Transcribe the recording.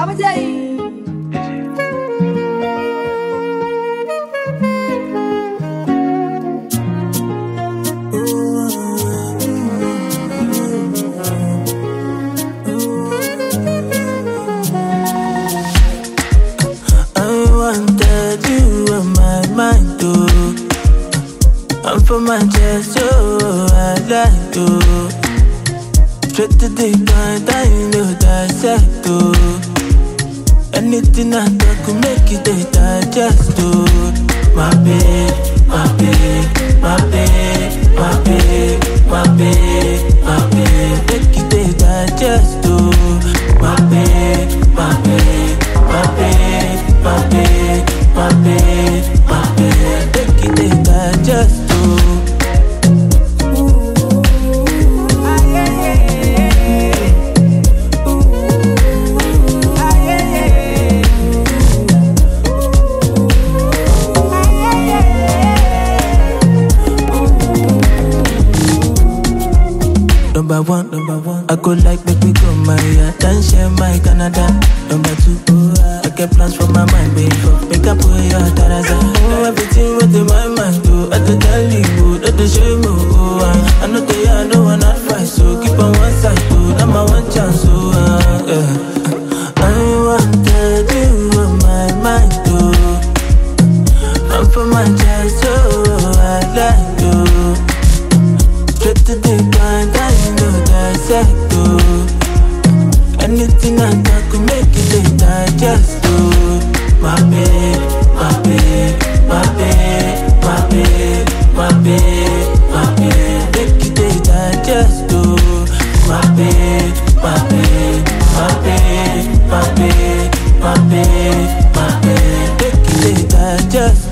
Baba Jai. I'm from Manchester, I like to. Straight to the point, I know dissect to. Anything I talk could make it they digest to. My babe, my babe, my babe, my babe, my babe, my babe. Make it they digest to. My babe, my babe, my babe, my babe, my babe, my babe. Make it they digest to. Number one, I go like make me go my and share my Canada. Number two, I get plans for my mind, baby. Make up for your taraza. Oh, everything within my mind, do. I do tell you, I do show you. I know they are no one advice, so keep on one side, too. Now my one chance, so yeah. I wanted you on my mind, too. I'm from Manchester, so I like you. Straight to the point, I know dissect to. Anything I talk could make it they digest to. My babe, my babe, my babe, my babe, my babe, my babe. Make it they digest to. My babe, my babe, my babe, my babe, my babe, my babe. Make it they digest.